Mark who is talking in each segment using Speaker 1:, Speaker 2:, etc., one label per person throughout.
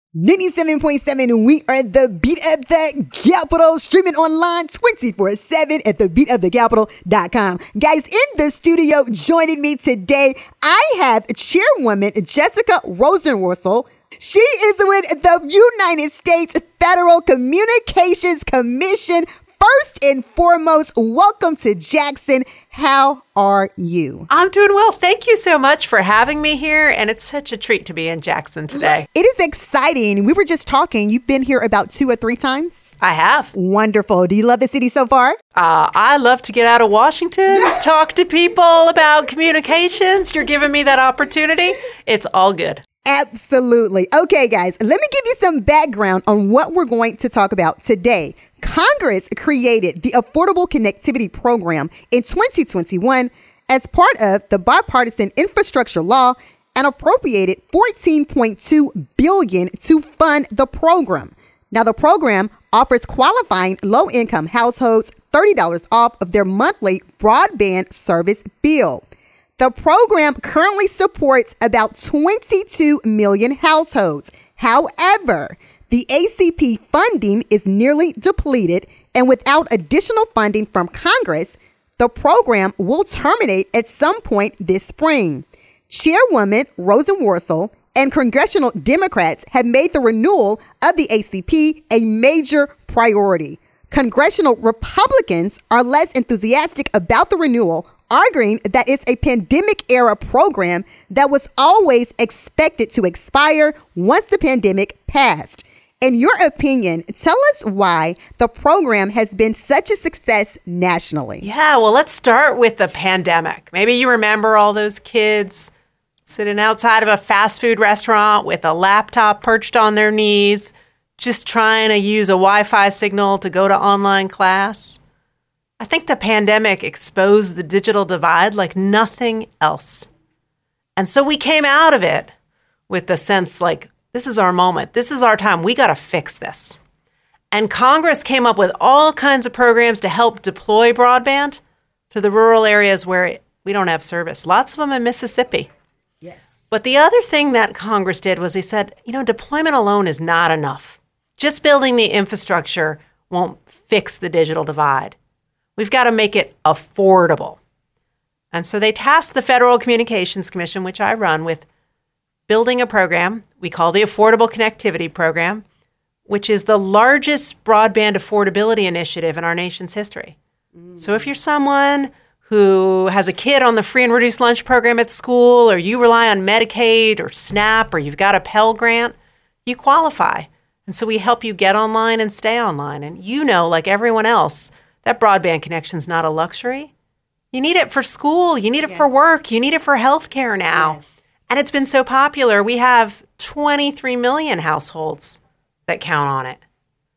Speaker 1: 97.7, we are the Beat of the Capital, streaming online 24/7 at thebeatofthecapital.com. Guys, in the studio joining me today, I have Chairwoman Jessica Rosenworcel. She is with the United States Federal Communications Commission. First and foremost, welcome to Jackson. How are you?
Speaker 2: I'm doing well. Thank you so much for having me here. And it's such a treat to be in Jackson today.
Speaker 1: It is exciting. We were just talking. You've been here about 2 or 3 times?
Speaker 2: I have.
Speaker 1: Wonderful. Do you love the city so far?
Speaker 2: I love to get out of Washington, talk to people about communications. You're giving me that opportunity. It's all good.
Speaker 1: Absolutely. Okay, guys, let me give you some background on what we're going to talk about today. Congress created the Affordable Connectivity Program in 2021 as part of the bipartisan infrastructure law and appropriated $14.2 billion to fund the program. Now, the program offers qualifying low-income households $30 off of their monthly broadband service bill. The program currently supports about 22 million households. However, the ACP funding is nearly depleted, and without additional funding from Congress, the program will terminate at some point this spring. Chairwoman Rosenworcel and congressional Democrats have made the renewal of the ACP a major priority. Congressional Republicans are less enthusiastic about the renewal, arguing that it's a pandemic-era program that was always expected to expire once the pandemic passed. In your opinion, tell us why the program has been such a success nationally.
Speaker 2: Yeah, well, let's start with the pandemic. Maybe you remember all those kids sitting outside of a fast food restaurant with a laptop perched on their knees, just trying to use a Wi-Fi signal to go to online class. I think the pandemic exposed the digital divide like nothing else. And so we came out of it with the sense like, this is our moment. This is our time. We got to fix this. And Congress came up with all kinds of programs to help deploy broadband to the rural areas where we don't have service. Lots of them in Mississippi.
Speaker 1: Yes.
Speaker 2: But the other thing that Congress did was they said, deployment alone is not enough. Just building the infrastructure won't fix the digital divide. We've got to make it affordable. And so they tasked the Federal Communications Commission, which I run, with building a program we call the Affordable Connectivity Program, which is the largest broadband affordability initiative in our nation's history. So if you're someone who has a kid on the free and reduced lunch program at school, or you rely on Medicaid or SNAP, or you've got a Pell Grant, you qualify. And so we help you get online and stay online. And like everyone else, that broadband connection's not a luxury. You need it for school. You need it for work. You need it for healthcare now.
Speaker 1: Yes.
Speaker 2: And it's been so popular, we have 23 million households that count on it.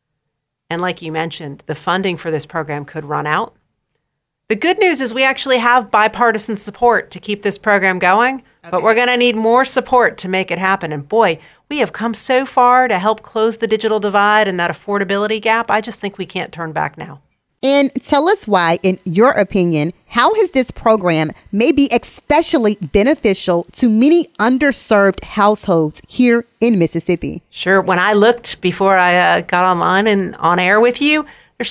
Speaker 2: And like you mentioned, the funding for this program could run out. The good news is we actually have bipartisan support to keep this program going, but we're going to need more support to make it happen. And boy, we have come so far to help close the digital divide and that affordability gap. I just think we can't turn back now.
Speaker 1: And tell us why, in your opinion, how has this program may be especially beneficial to many underserved households here in Mississippi?
Speaker 2: Sure. When I looked before I got online and on air with you, there's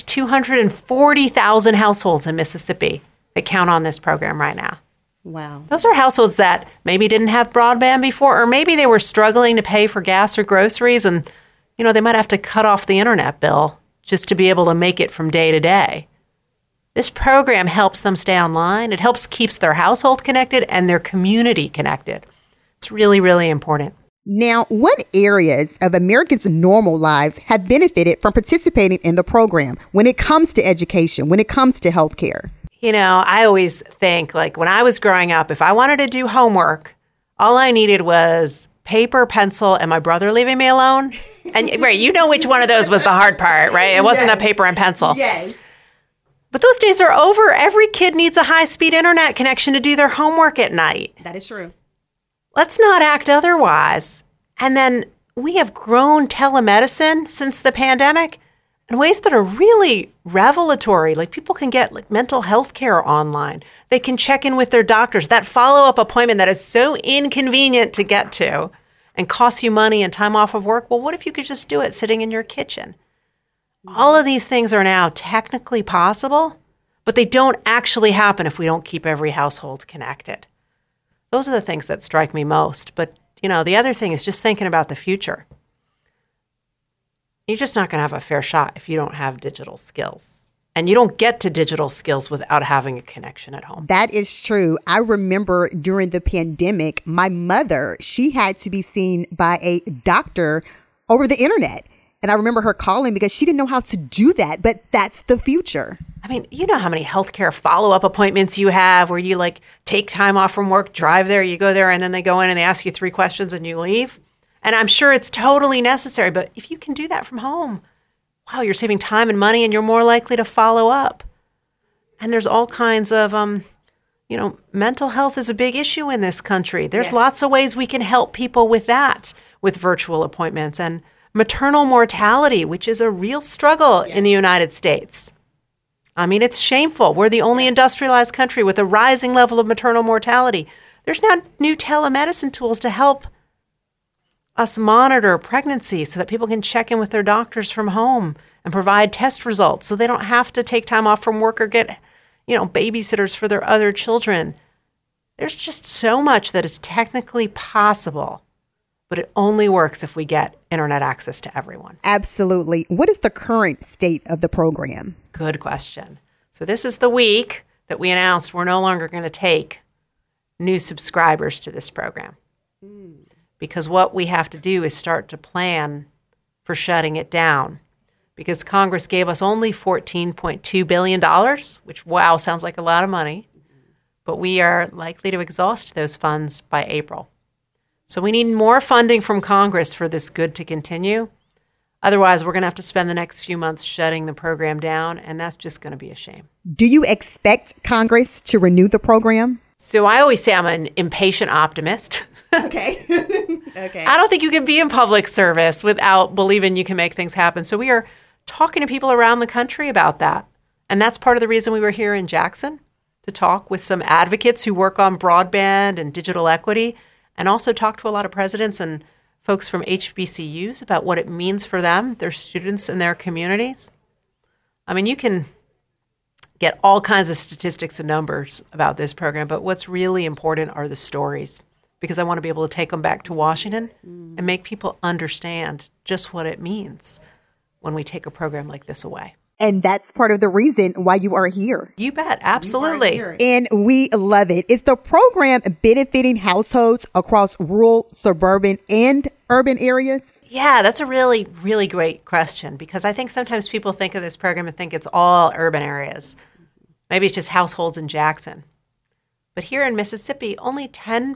Speaker 2: 240,000 households in Mississippi that count on this program right now.
Speaker 1: Wow.
Speaker 2: Those are households that maybe didn't have broadband before, or maybe they were struggling to pay for gas or groceries, and they might have to cut off the internet bill just to be able to make it from day to day. This program helps them stay online. It keeps their household connected and their community connected. It's really, really important.
Speaker 1: Now, what areas of Americans' normal lives have benefited from participating in the program when it comes to education, when it comes to healthcare?
Speaker 2: I always think, like when I was growing up, if I wanted to do homework, all I needed was paper, pencil, and my brother leaving me alone. And right, which one of those was the hard part, right? It wasn't the paper and pencil.
Speaker 1: Yes.
Speaker 2: But those days are over. Every kid needs a high-speed internet connection to do their homework at night.
Speaker 1: That is true.
Speaker 2: Let's not act otherwise. And then we have grown telemedicine since the pandemic in ways that are really revelatory. Like people can get mental health care online. They can check in with their doctors. That follow-up appointment that is so inconvenient to get to and costs you money and time off of work. Well, what if you could just do it sitting in your kitchen? All of these things are now technically possible, but they don't actually happen if we don't keep every household connected. Those are the things that strike me most. But, the other thing is just thinking about the future. You're just not going to have a fair shot if you don't have digital skills. And you don't get to digital skills without having a connection at home.
Speaker 1: That is true. I remember during the pandemic, my mother, she had to be seen by a doctor over the internet. And I remember her calling because she didn't know how to do that. But that's the future.
Speaker 2: I mean, you know how many healthcare follow-up appointments you have where you take time off from work, drive there, you go there, and then they go in and they ask you 3 questions and you leave. And I'm sure it's totally necessary. But if you can do that from home, wow, you're saving time and money and you're more likely to follow up. And there's all kinds of, mental health is a big issue in this country. There's lots of ways we can help people with that, with virtual appointments. And maternal mortality, which is a real struggle in the United States. I mean, it's shameful. We're the only industrialized country with a rising level of maternal mortality. There's now new telemedicine tools to help us monitor pregnancy so that people can check in with their doctors from home and provide test results so they don't have to take time off from work or get, babysitters for their other children. There's just so much that is technically possible, but it only works if we get internet access to everyone.
Speaker 1: Absolutely. What is the current state of the program?
Speaker 2: Good question. So this is the week that we announced we're no longer going to take new subscribers to this program. Because what we have to do is start to plan for shutting it down. Because Congress gave us only $14.2 billion, which, wow, sounds like a lot of money. But we are likely to exhaust those funds by April. So we need more funding from Congress for this good to continue. Otherwise, we're going to have to spend the next few months shutting the program down, and that's just going to be a shame.
Speaker 1: Do you expect Congress to renew the program?
Speaker 2: So I always say I'm an impatient optimist.
Speaker 1: Okay. Okay.
Speaker 2: I don't think you can be in public service without believing you can make things happen. So we are talking to people around the country about that. And that's part of the reason we were here in Jackson, to talk with some advocates who work on broadband and digital equity, and also talk to a lot of presidents and folks from HBCUs about what it means for them, their students, and their communities. I mean, you can get all kinds of statistics and numbers about this program, but what's really important are the stories, because I want to be able to take them back to Washington and make people understand just what it means when we take a program like this away.
Speaker 1: And that's part of the reason why you are here.
Speaker 2: You bet. Absolutely.
Speaker 1: And we love it. Is the program benefiting households across rural, suburban, and urban areas?
Speaker 2: Yeah, that's a really, really great question, because I think sometimes people think of this program and think it's all urban areas. Maybe it's just households in Jackson. But here in Mississippi, only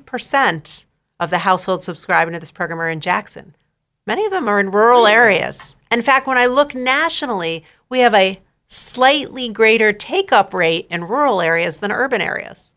Speaker 2: 10% of the households subscribing to this program are in Jackson. Many of them are in rural areas. In fact, when I look nationally, we have a slightly greater take-up rate in rural areas than urban areas.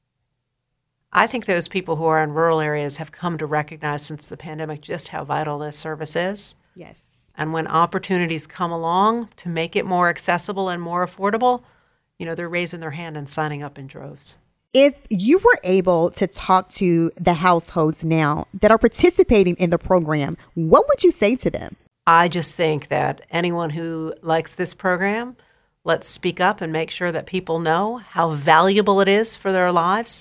Speaker 2: I think those people who are in rural areas have come to recognize since the pandemic just how vital this service is.
Speaker 1: Yes.
Speaker 2: And when opportunities come along to make it more accessible and more affordable, they're raising their hand and signing up in droves.
Speaker 1: If you were able to talk to the households now that are participating in the program, what would you say to them?
Speaker 2: I just think that anyone who likes this program, let's speak up and make sure that people know how valuable it is for their lives,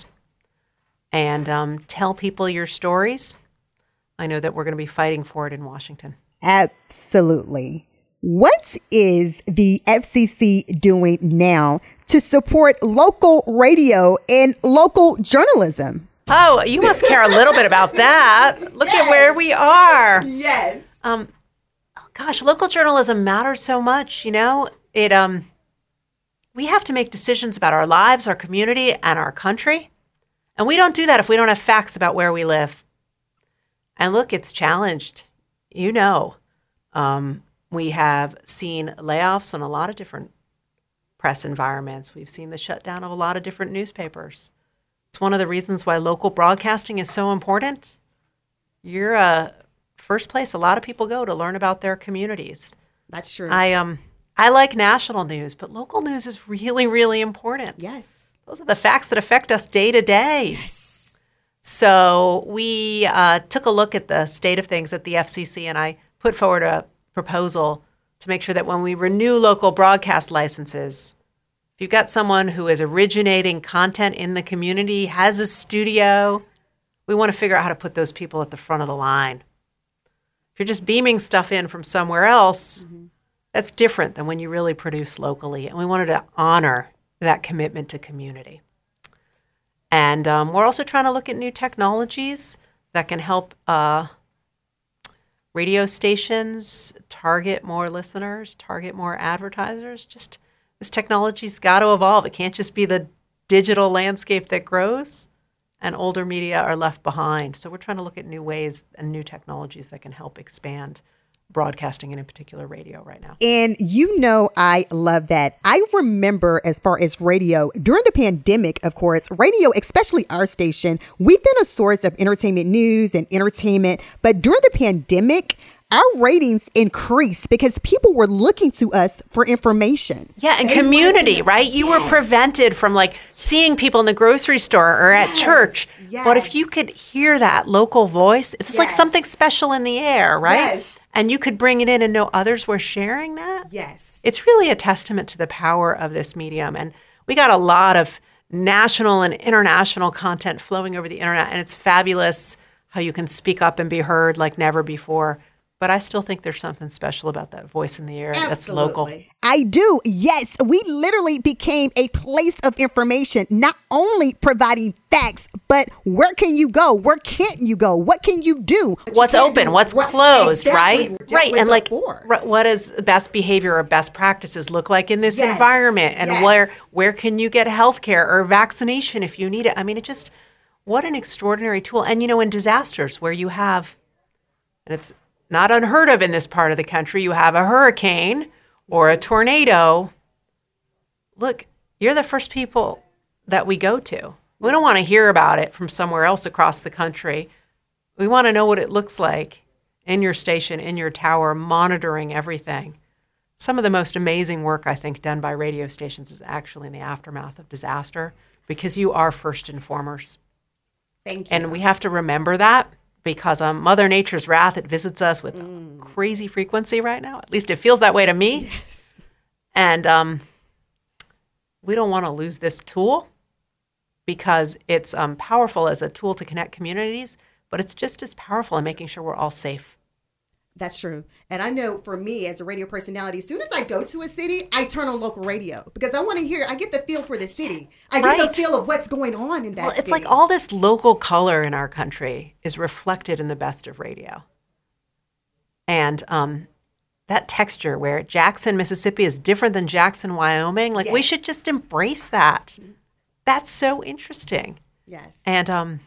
Speaker 2: and tell people your stories. I know that we're going to be fighting for it in Washington.
Speaker 1: Absolutely. What is the FCC doing now to support local radio and local journalism?
Speaker 2: Oh, you must care a little bit about that. Look at where we are.
Speaker 1: Yes.
Speaker 2: Gosh, local journalism matters so much, we have to make decisions about our lives, our community, and our country. And we don't do that if we don't have facts about where we live. And look, it's challenged. We have seen layoffs in a lot of different press environments. We've seen the shutdown of a lot of different newspapers. It's one of the reasons why local broadcasting is so important. You're a first place a lot of people go to learn about their communities.
Speaker 1: That's true.
Speaker 2: I like national news, but local news is really, really important.
Speaker 1: Yes.
Speaker 2: Those are the facts that affect us day to day.
Speaker 1: Yes.
Speaker 2: So we took a look at the state of things at the FCC, and I put forward a proposal to make sure that when we renew local broadcast licenses, if you've got someone who is originating content in the community, has a studio, we want to figure out how to put those people at the front of the line. If you're just beaming stuff in from somewhere else, that's different than when you really produce locally. And we wanted to honor that commitment to community. And we're also trying to look at new technologies that can help radio stations target more listeners, target more advertisers. Just this technology's got to evolve. It can't just be the digital landscape that grows and older media are left behind. So we're trying to look at new ways and new technologies that can help expand broadcasting and in particular radio right now.
Speaker 1: And you know, I love that. I remember as far as radio, during the pandemic, of course, radio, especially our station, we've been a source of entertainment news and entertainment. But during the pandemic, our ratings increased because people were looking to us for information.
Speaker 2: Yeah, and community, right? You were prevented from like seeing people in the grocery store or at church.
Speaker 1: Yes.
Speaker 2: But if you could hear that local voice, it's like something special in the air, right?
Speaker 1: Yes.
Speaker 2: And you could bring it in and know others were sharing that.
Speaker 1: Yes.
Speaker 2: It's really a testament to the power of this medium. And we got a lot of national and international content flowing over the internet, and it's fabulous how you can speak up and be heard like never before. But I still think there's something special about that voice in the air that's local.
Speaker 1: I do. Yes. We literally became a place of information, not only providing facts, but where can you go? Where can't you go? What can you do?
Speaker 2: What's open? What's closed,
Speaker 1: exactly,
Speaker 2: right? Right. And like, what does best behavior or best practices look like in this environment? And where can you get health care or vaccination if you need it? I mean, it just, what an extraordinary tool. And, you know, in disasters where you have, and it's not unheard of in this part of the country, you have a hurricane or a tornado. Look, you're the first people that we go to. We don't want to hear about it from somewhere else across the country. We want to know what it looks like in your station, in your tower, monitoring everything. Some of the most amazing work, I think, done by radio stations is actually in the aftermath of disaster, because you are first informers.
Speaker 1: Thank you.
Speaker 2: And we have to remember that. Because Mother Nature's wrath, it visits us with crazy frequency right now. At least it feels that way to me.
Speaker 1: Yes.
Speaker 2: And we don't want to lose this tool because it's powerful as a tool to connect communities, but it's just as powerful in making sure we're all safe.
Speaker 1: That's true. And I know for me as a radio personality, as soon as I go to a city, I turn on local radio because I want to hear, I get the feel for the city. I get the feel of what's going on in that city.
Speaker 2: It's like all this local color in our country is reflected in the best of radio. And that texture where Jackson, Mississippi is different than Jackson, Wyoming, like we should just embrace that. That's so interesting.
Speaker 1: Yes.
Speaker 2: And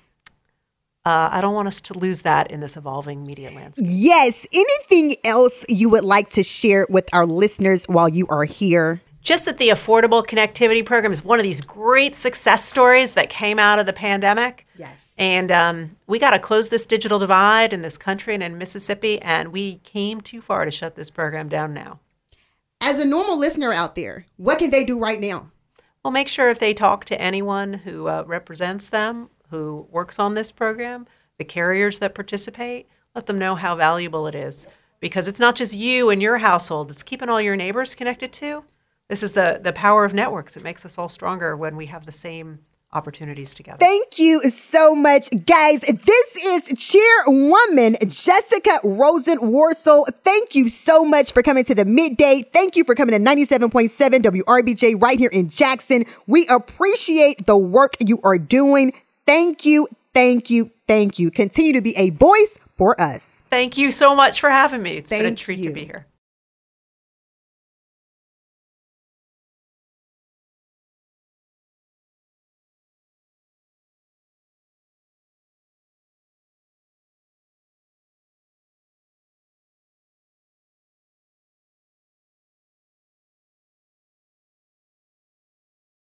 Speaker 2: I don't want us to lose that in this evolving media landscape.
Speaker 1: Yes. Anything else you would like to share with our listeners while you are here?
Speaker 2: Just that the Affordable Connectivity Program is one of these great success stories that came out of the pandemic.
Speaker 1: Yes.
Speaker 2: And we got to close this digital divide in this country and in Mississippi, and we came too far to shut this program down now.
Speaker 1: As a normal listener out there, what can they do right now?
Speaker 2: Well, make sure if they talk to anyone who represents them, who works on this program, the carriers that participate, let them know how valuable it is. Because it's not just you and your household, it's keeping all your neighbors connected too. This is the power of networks. It makes us all stronger when we have the same opportunities together.
Speaker 1: Thank you so much, guys. This is Chairwoman Jessica Rosen Worcel. Thank you so much for coming to the Midday. Thank you for coming to 97.7 WRBJ right here in Jackson. We appreciate the work you are doing. Thank you, thank you, thank you. Continue to be a voice for us.
Speaker 2: Thank you so much for having me. It's been a treat to be here.